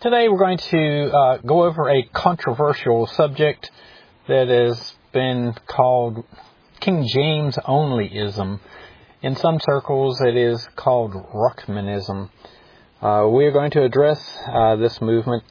Today we're going to go over a controversial subject that has been called King James Onlyism. In some circles it is called Ruckmanism. We are going to address this movement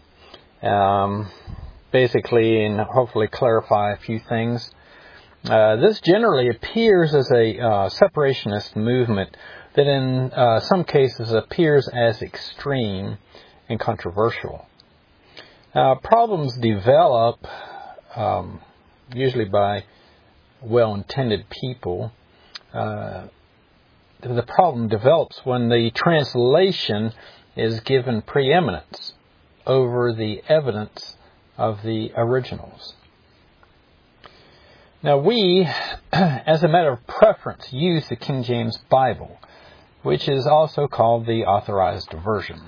basically and hopefully clarify a few things. This generally appears as a separationist movement that in some cases appears as extreme and controversial. Problems develop, usually by well-intended people. The problem develops when the translation is given preeminence over the evidence of the originals. Now we, as a matter of preference, use the King James Bible, which is also called the Authorized Version.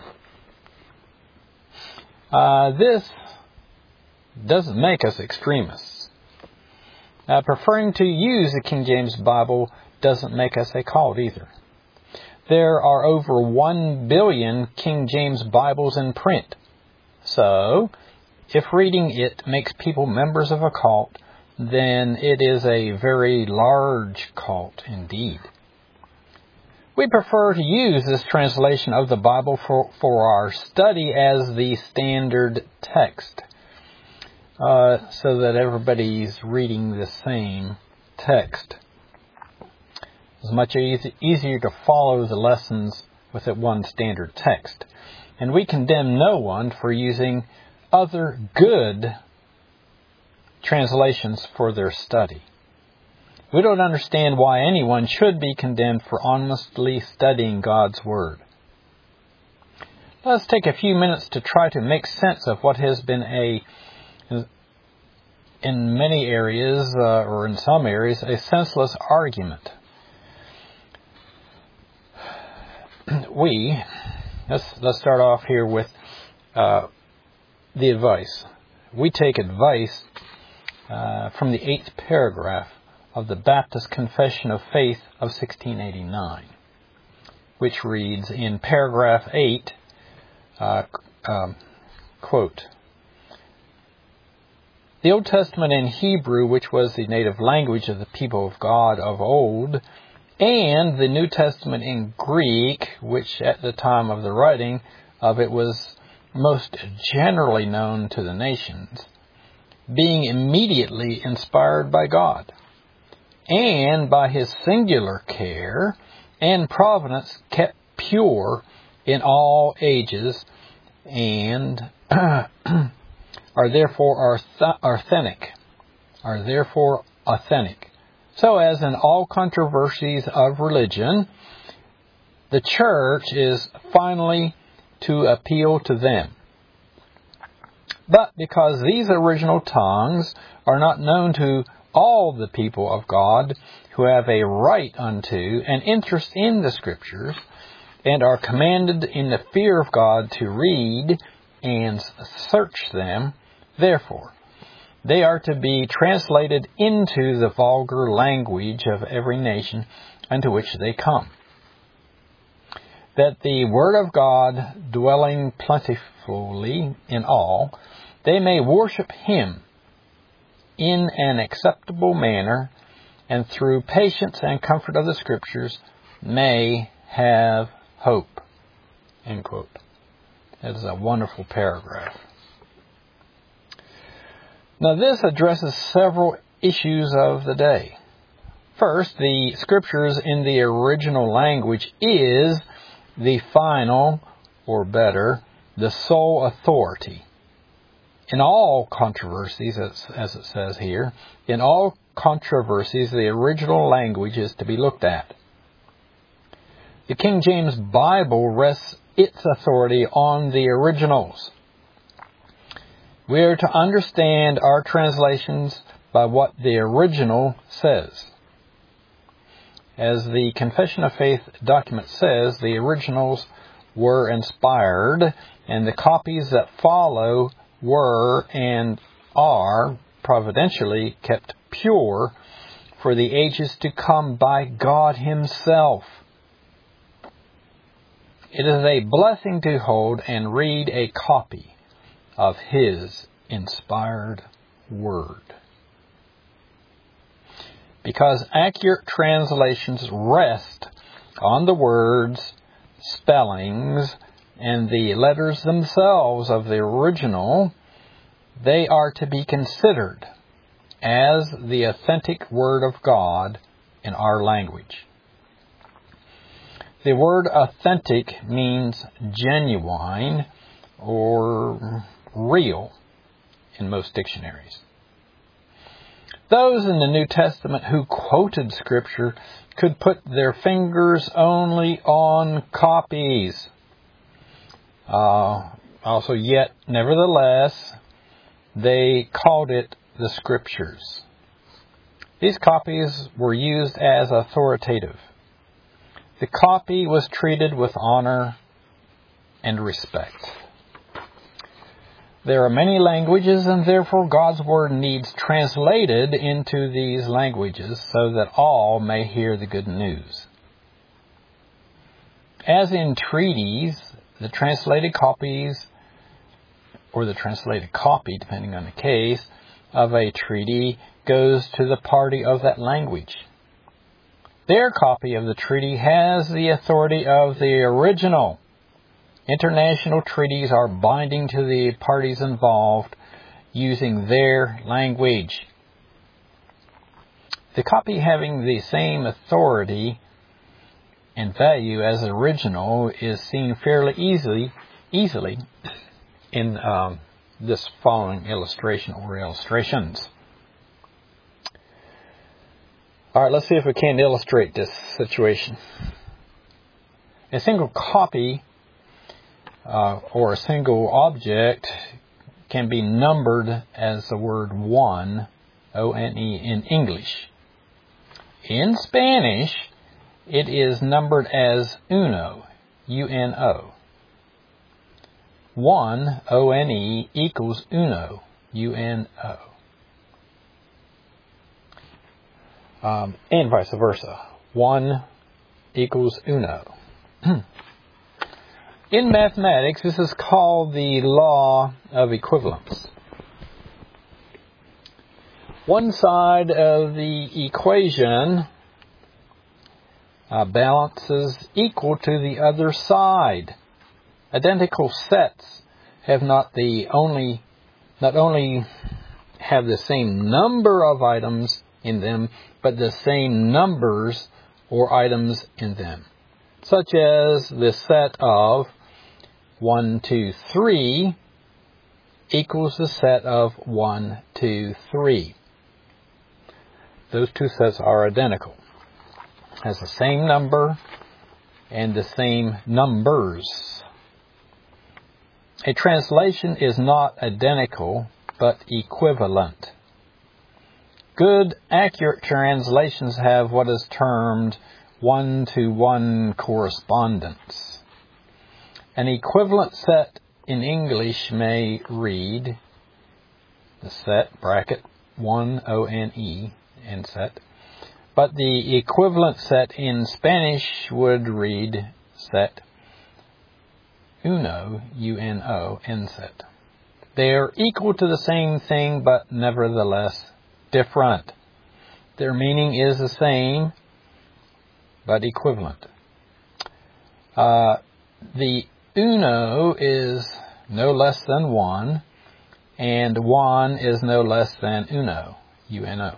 This doesn't make us extremists. Preferring to use the King James Bible doesn't make us a cult either. There are over 1 billion King James Bibles in print. So, if reading it makes people members of a cult, then it is a very large cult indeed. We prefer to use this translation of the Bible for our study as the standard text, so that everybody's reading the same text. It's much easier to follow the lessons with that one standard text. And we condemn no one for using other good translations for their study. We don't understand why anyone should be condemned for honestly studying God's Word. Let's take a few minutes to try to make sense of what has been in many areas, or in some areas, a senseless argument. Let's start off here with the advice. We take advice from the 8th paragraph of the Baptist Confession of Faith of 1689, which reads in paragraph 8, quote, "The Old Testament in Hebrew, which was the native language of the people of God of old, and the New Testament in Greek, which at the time of the writing of it was most generally known to the nations, being immediately inspired by God, and by His singular care and providence kept pure in all ages, and are therefore authentic. So as in all controversies of religion, the church is finally to appeal to them. But because these original tongues are not known to all the people of God who have a right unto and interest in the Scriptures, and are commanded in the fear of God to read and search them, therefore, they are to be translated into the vulgar language of every nation unto which they come, that the Word of God dwelling plentifully in all, they may worship Him in an acceptable manner, and through patience and comfort of the Scriptures may have hope." End quote. That is a wonderful paragraph. Now this addresses several issues of the day. First, the Scriptures in the original language is the final, or better, the sole authority. In all controversies, as it says here, in all controversies, the original language is to be looked at. The King James Bible rests its authority on the originals. We are to understand our translations by what the original says. As the Confession of Faith document says, the originals were inspired, and the copies that follow were and are providentially kept pure for the ages to come by God Himself. It is a blessing to hold and read a copy of His inspired Word. Because accurate translations rest on the words, spellings, and the letters themselves of the original, they are to be considered as the authentic Word of God in our language. The word authentic means genuine or real in most dictionaries. Those in the New Testament who quoted Scripture could put their fingers only on copies. Yet, nevertheless, they called it the Scriptures. These copies were used as authoritative. The copy was treated with honor and respect. There are many languages, and therefore God's Word needs translated into these languages so that all may hear the good news. As in treaties, the translated copies, or the translated copy, depending on the case, of a treaty goes to the party of that language. Their copy of the treaty has the authority of the original. International treaties are binding to the parties involved using their language. The copy having the same authority and value as the original is seen fairly easily in this following illustration or illustrations. All right, let's see if we can illustrate this situation. A single copy or a single object can be numbered as the word one, O-N-E, in English. In Spanish, it is numbered as uno, U-N-O. One, O-N-E, equals uno, U-N-O. And vice versa. One equals uno. In mathematics, this is called the law of equivalence. One side of the equation balances equal to the other side. Identical sets have not only have the same number of items in them, but the same numbers or items in them, such as the set of 1, 2, 3 equals the set of 1, 2, 3. Those two sets are identical. Has the same number and the same numbers. A translation is not identical, but equivalent. Good, accurate translations have what is termed one-to-one correspondence. An equivalent set in English may read, the set, bracket, 1, O-N-E, and set, but the equivalent set in Spanish would read set, uno, U-N-O, and set. They are equal to the same thing, but nevertheless different. Their meaning is the same, but equivalent. The uno is no less than 1, and 1 is no less than uno, U-N-O.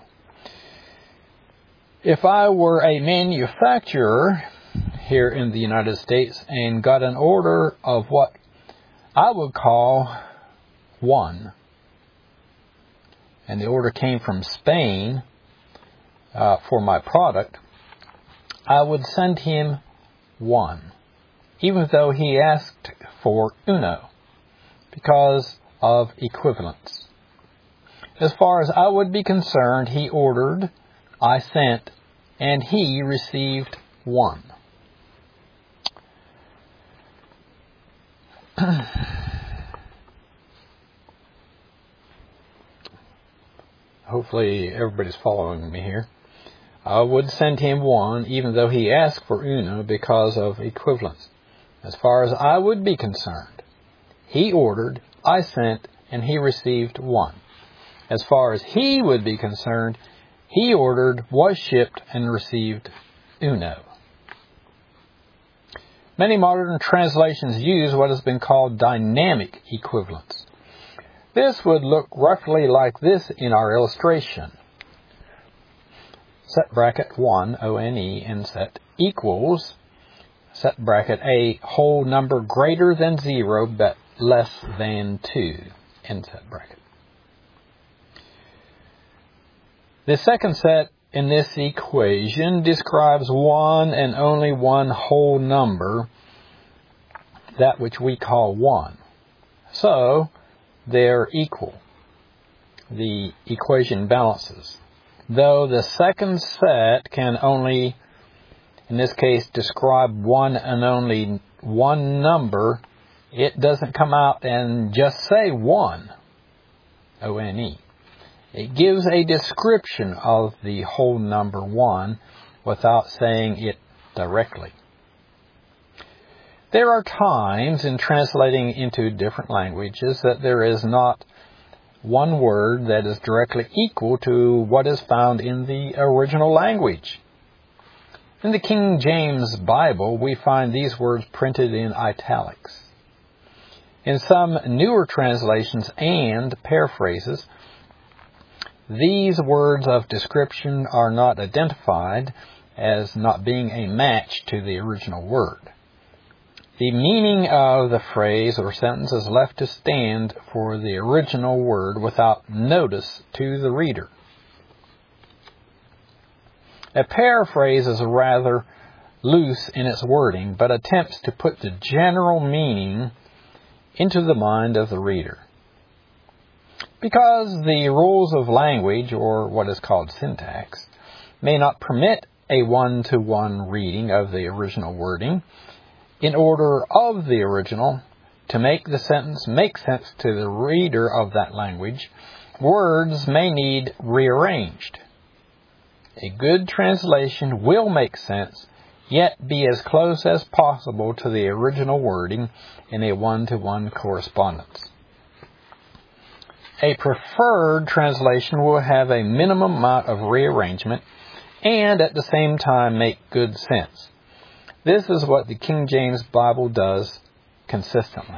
If I were a manufacturer here in the United States and got an order of what I would call 1, and the order came from Spain for my product, I would send him 1, even though he asked for uno, because of equivalence. As far as I would be concerned, he ordered, I sent, and he received 1. Hopefully everybody's following me here. I would send him 1, even though he asked for uno, because of equivalence. As far as I would be concerned, he ordered, I sent, and he received one. As far as he would be concerned, he ordered, was shipped, and received uno. Many modern translations use what has been called dynamic equivalence. This would look roughly like this in our illustration. Set bracket 1, O-N-E, and set equals, set bracket a whole number greater than 0 but less than 2, end set bracket. The second set in this equation describes one and only one whole number, that which we call 1. So, they're equal. The equation balances. Though the second set can only, in this case, describe one and only one number, it doesn't come out and just say 1, O-N-E. It gives a description of the whole number 1 without saying it directly. There are times in translating into different languages that there is not one word that is directly equal to what is found in the original language. In the King James Bible, we find these words printed in italics. In some newer translations and paraphrases, these words of description are not identified as not being a match to the original word. The meaning of the phrase or sentence is left to stand for the original word without notice to the reader. A paraphrase is rather loose in its wording, but attempts to put the general meaning into the mind of the reader. Because the rules of language, or what is called syntax, may not permit a one-to-one reading of the original wording, in order of the original, to make the sentence make sense to the reader of that language, words may need rearranged. A good translation will make sense, yet be as close as possible to the original wording in a one-to-one correspondence. A preferred translation will have a minimum amount of rearrangement and at the same time make good sense. This is what the King James Bible does consistently.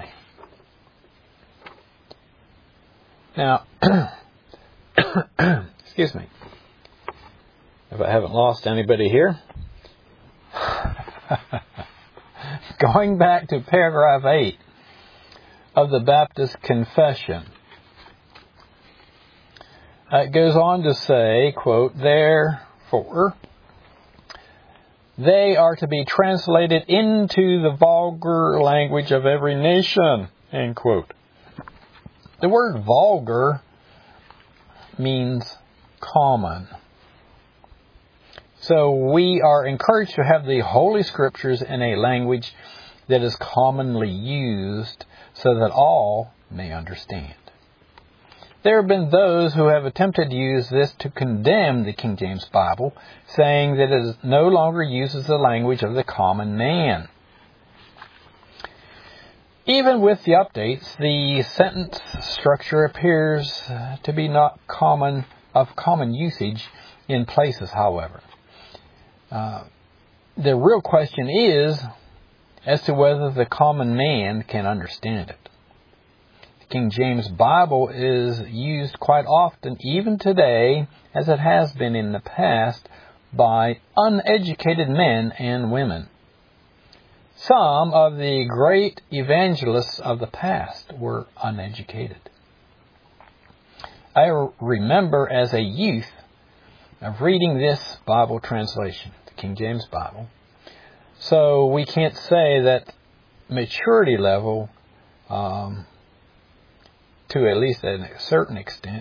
Now, excuse me, if I haven't lost anybody here. Going back to paragraph 8 of the Baptist Confession. It goes on to say, quote, therefore, they are to be translated into the vulgar language of every nation, end quote. The word vulgar means common. So we are encouraged to have the Holy Scriptures in a language that is commonly used so that all may understand. There have been those who have attempted to use this to condemn the King James Bible, saying that it no longer uses the language of the common man. Even with the updates, the sentence structure appears to be not of common usage in places, however. The real question is as to whether the common man can understand it. The King James Bible is used quite often, even today, as it has been in the past, by uneducated men and women. Some of the great evangelists of the past were uneducated. I remember as a youth of reading this Bible translation, the King James Bible. So we can't say that maturity level, to at least a certain extent,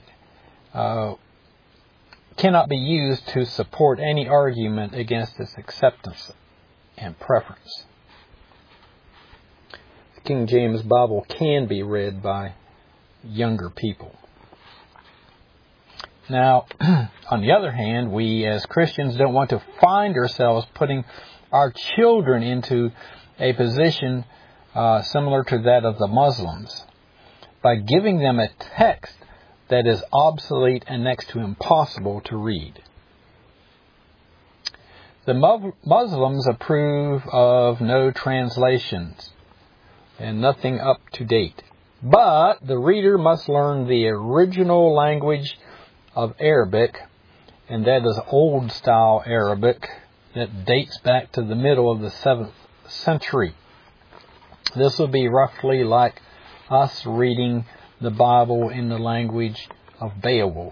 cannot be used to support any argument against its acceptance and preference. The King James Bible can be read by younger people. Now, on the other hand, we as Christians don't want to find ourselves putting our children into a position similar to that of the Muslims, by giving them a text that is obsolete and next to impossible to read. The Muslims approve of no translations and nothing up to date. But the reader must learn the original language of Arabic, and that is Old Style Arabic that dates back to the middle of the 7th century. This will be roughly like us reading the Bible in the language of Beowulf.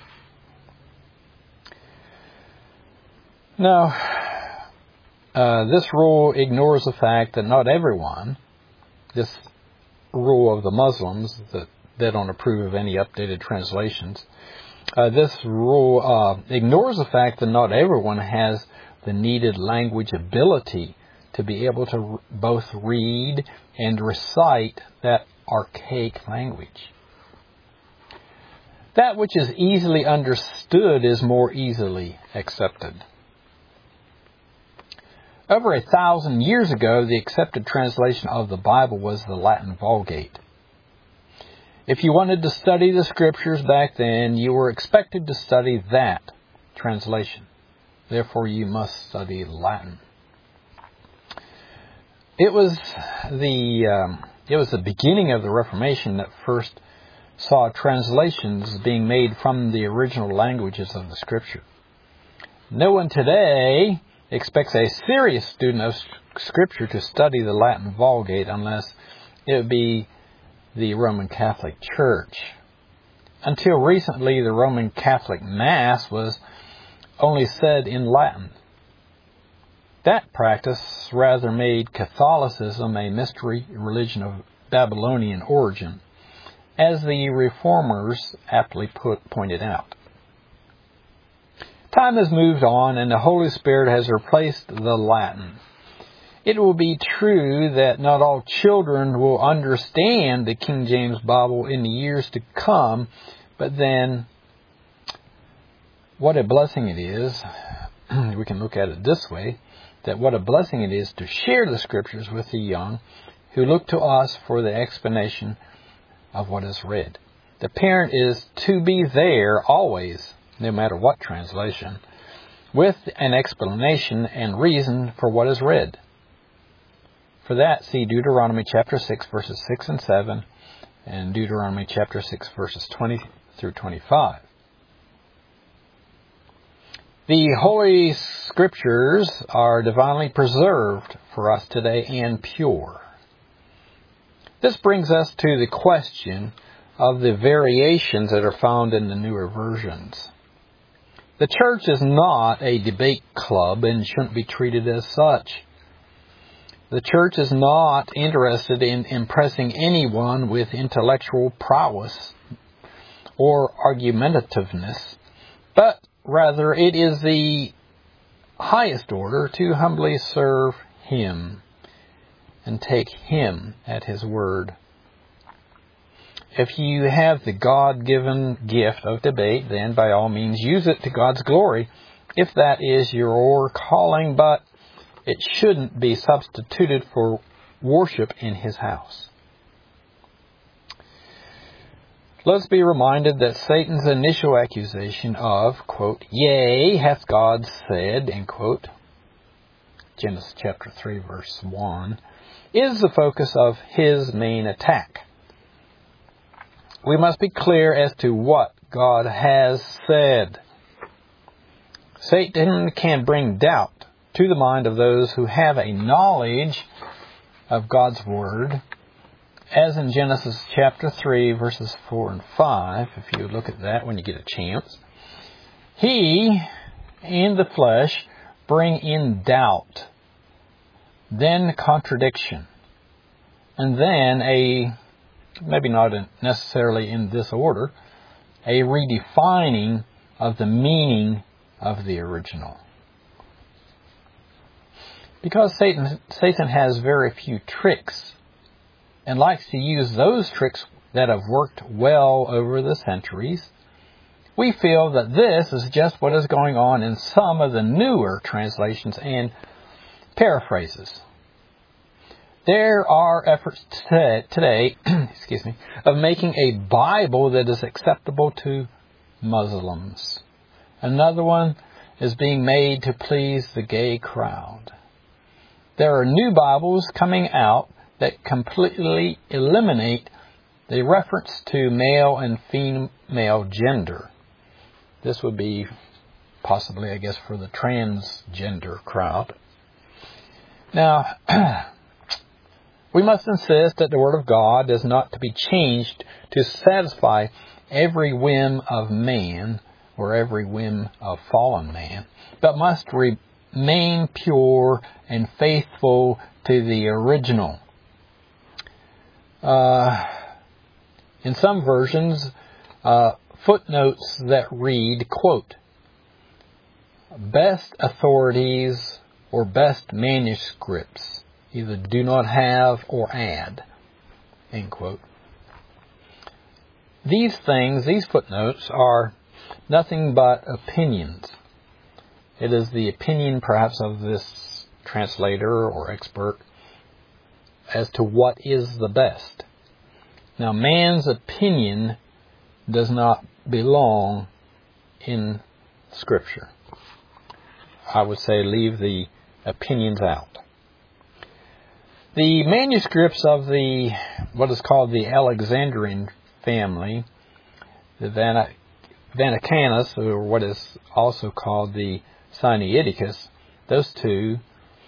Now, this rule ignores the fact that not everyone, this rule of the Muslims that they don't approve of any updated translations, this rule ignores the fact that not everyone has the needed language ability to be able to both read and recite that archaic language. That which is easily understood is more easily accepted. Over 1,000 years ago, the accepted translation of the Bible was the Latin Vulgate. If you wanted to study the Scriptures back then, you were expected to study that translation. Therefore, you must study Latin. It was the beginning of the Reformation that first saw translations being made from the original languages of the Scripture. No one today expects a serious student of Scripture to study the Latin Vulgate unless it would be the Roman Catholic Church. Until recently, the Roman Catholic Mass was only said in Latin. That practice rather made Catholicism a mystery religion of Babylonian origin, as the Reformers aptly pointed out. Time has moved on, and the Holy Spirit has replaced the Latin. It will be true that not all children will understand the King James Bible in the years to come, but then what a blessing it is, we can look at it this way, that what a blessing it is to share the Scriptures with the young who look to us for the explanation of what is read. The parent is to be there always, no matter what translation, with an explanation and reason for what is read. For that, see Deuteronomy chapter 6, verses 6 and 7, and Deuteronomy chapter 6, verses 20 through 25. The Holy Scriptures are divinely preserved for us today and pure. This brings us to the question of the variations that are found in the newer versions. The church is not a debate club and shouldn't be treated as such. The church is not interested in impressing anyone with intellectual prowess or argumentativeness, but rather it is the highest order to humbly serve Him and take Him at His word. If you have the God-given gift of debate, then by all means use it to God's glory, if that is your calling, but it shouldn't be substituted for worship in His house. Let's be reminded that Satan's initial accusation of, quote, "Yea, hath God said," end quote, Genesis chapter 3, verse 1, is the focus of his main attack. We must be clear as to what God has said. Satan can bring doubt to the mind of those who have a knowledge of God's Word, as in Genesis chapter 3, verses 4 and 5, if you look at that when you get a chance. He, in the flesh, bring in doubt, then contradiction, and then maybe not necessarily in this order, a redefining of the meaning of the original. Because Satan has very few tricks and likes to use those tricks that have worked well over the centuries, we feel that this is just what is going on in some of the newer translations and paraphrases. There are efforts today of making a Bible that is acceptable to Muslims. Another one is being made to please the gay crowd. There are new Bibles coming out that completely eliminate the reference to male and female gender. This would be possibly, I guess, for the transgender crowd. Now, we must insist that the Word of God is not to be changed to satisfy every whim of man or every whim of fallen man, but must remain pure and faithful to the original. In some versions, footnotes that read, quote, best authorities or best manuscripts either do not have or add, end quote. These footnotes, are nothing but opinions. It is the opinion perhaps of this translator or expert as to what is the best. Now, man's opinion does not belong in Scripture. I would say leave the opinions out. The manuscripts of what is called the Alexandrian family, the Vaticanus, or what is also called the Sinaiticus, those two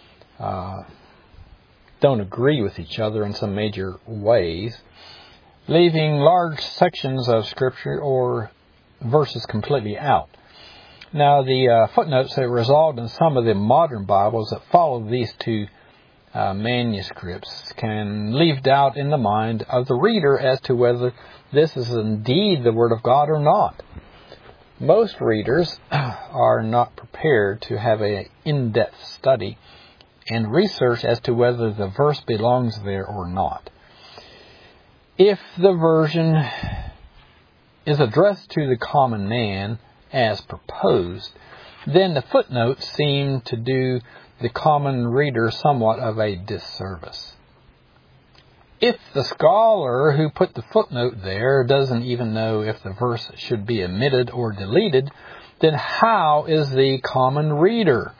don't agree with each other in some major ways, leaving large sections of Scripture or verses completely out. Now, the footnotes that resolved in some of the modern Bibles that follow these two manuscripts can leave doubt in the mind of the reader as to whether this is indeed the Word of God or not. Most readers are not prepared to have an in-depth study and research as to whether the verse belongs there or not. If the version is addressed to the common man as proposed, then the footnotes seem to do the common reader somewhat of a disservice. If the scholar who put the footnote there doesn't even know if the verse should be omitted or deleted, then how is the common reader?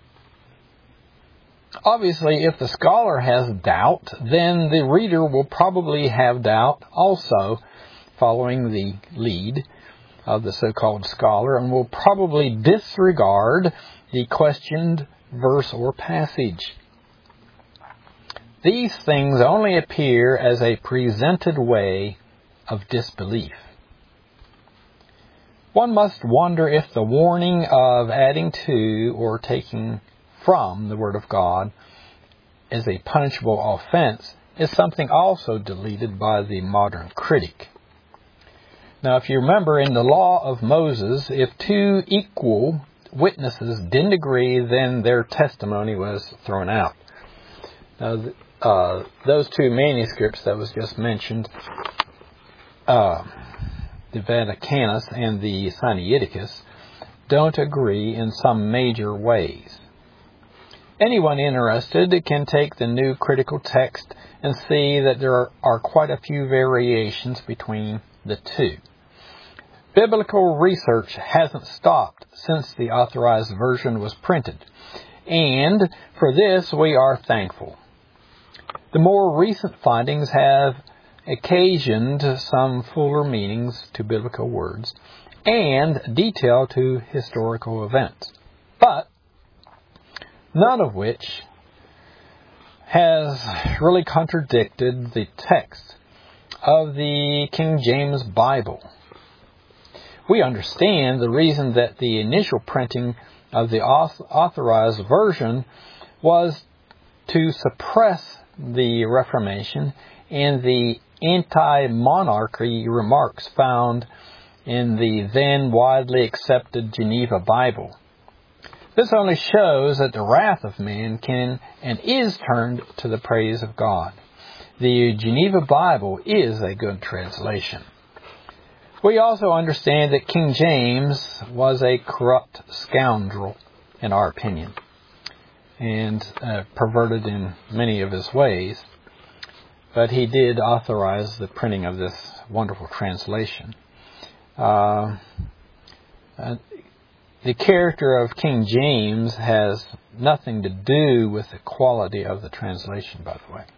Obviously, if the scholar has doubt, then the reader will probably have doubt also, following the lead of the so-called scholar, and will probably disregard the questioned verse or passage. These things only appear as a presented way of disbelief. One must wonder if the warning of adding to or taking from the Word of God as a punishable offense is something also deleted by the modern critic. Now, if you remember, in the law of Moses, if two equal witnesses didn't agree, then their testimony was thrown out. Now, those two manuscripts that was just mentioned, the Vaticanus and the Sinaiticus, don't agree in some major ways. Anyone interested can take the New Critical Text and see that there are quite a few variations between the two. Biblical research hasn't stopped since the Authorized Version was printed, and for this we are thankful. The more recent findings have occasioned some fuller meanings to biblical words and detail to historical events, but none of which has really contradicted the text of the King James Bible. We understand the reason that the initial printing of the Authorized Version was to suppress the Reformation and the anti-monarchy remarks found in the then widely accepted Geneva Bible. This only shows that the wrath of man can and is turned to the praise of God. The Geneva Bible is a good translation. We also understand that King James was a corrupt scoundrel, in our opinion, and perverted in many of his ways. but he did authorize the printing of this wonderful translation. The character of King James has nothing to do with the quality of the translation, by the way.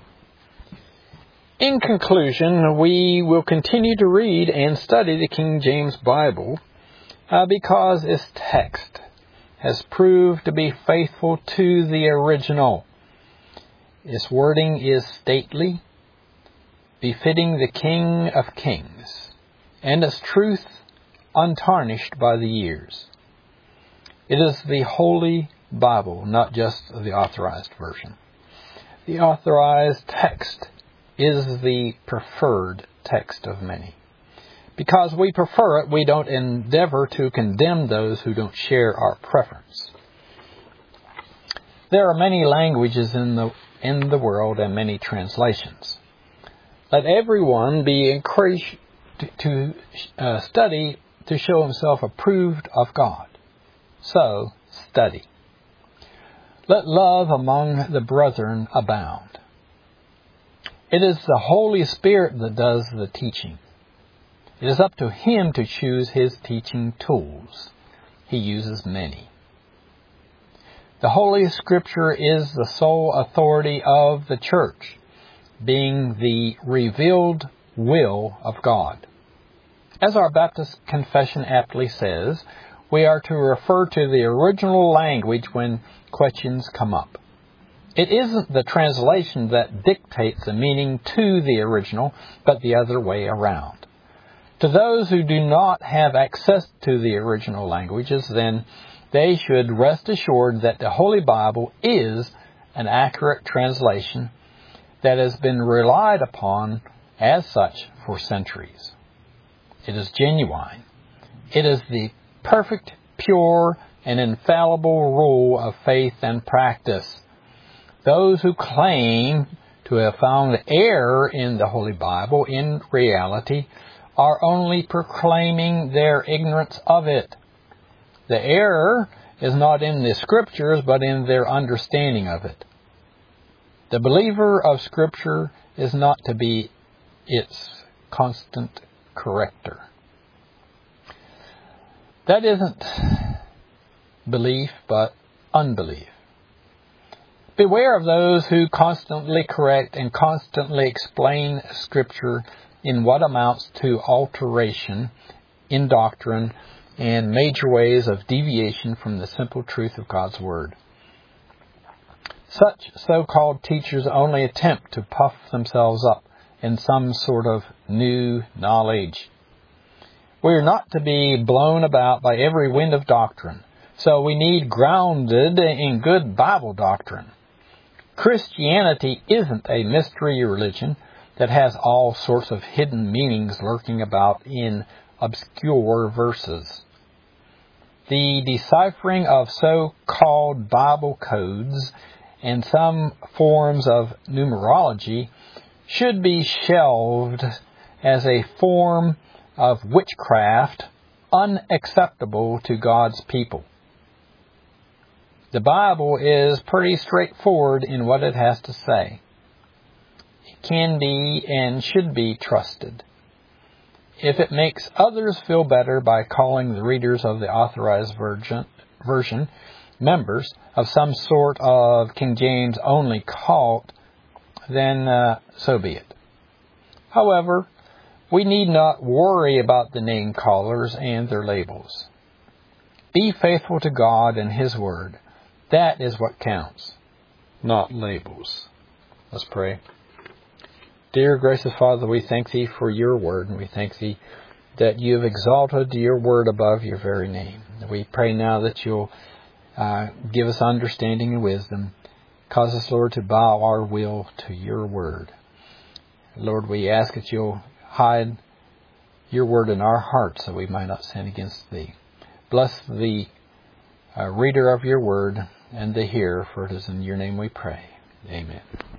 In conclusion, we will continue to read and study the King James Bible because its text has proved to be faithful to the original. Its wording is stately, befitting the King of Kings, and its truth untarnished by the years. It is the Holy Bible, not just the authorized version. The authorized text is the preferred text of many. Because we prefer it, we don't endeavor to condemn those who don't share our preference. There are many languages in the world and many translations. Let everyone be encouraged to study to show himself approved of God. So, study. Let love among the brethren abound. It is the Holy Spirit that does the teaching. It is up to Him to choose His teaching tools. He uses many. The Holy Scripture is the sole authority of the Church, being the revealed will of God. As our Baptist Confession aptly says, we are to refer to the original language when questions come up. It isn't the translation that dictates the meaning to the original, but the other way around. To those who do not have access to the original languages, then they should rest assured that the Holy Bible is an accurate translation that has been relied upon as such for centuries. It is genuine. It is the perfect, pure, and infallible rule of faith and practice. Those who claim to have found error in the Holy Bible in reality are only proclaiming their ignorance of it. The error is not in the Scriptures, but in their understanding of it. The believer of Scripture is not to be its constant corrector. That isn't belief, but unbelief. Beware of those who constantly correct and constantly explain Scripture in what amounts to alteration in doctrine and major ways of deviation from the simple truth of God's Word. Such so-called teachers only attempt to puff themselves up in some sort of new knowledge. We are not to be blown about by every wind of doctrine, so we need grounded in good Bible doctrine. Christianity isn't a mystery religion that has all sorts of hidden meanings lurking about in obscure verses. The deciphering of so-called Bible codes and some forms of numerology should be shelved as a form of witchcraft unacceptable to God's people. The Bible is pretty straightforward in what it has to say. It can be and should be trusted. If it makes others feel better by calling the readers of the authorized version members of some sort of King James only cult, then so be it. However, we need not worry about the name callers and their labels. Be faithful to God and His Word. That is what counts, not labels. Let's pray. Dear gracious Father, we thank Thee for Your Word, and we thank Thee that You have exalted Your Word above Your very name. We pray now that You'll give us understanding and wisdom. Cause us, Lord, to bow our will to Your Word. Lord, we ask that You'll hide Your Word in our hearts so we might not sin against Thee. Bless the reader of Your Word and the hearer, for it is in Your name we pray. Amen.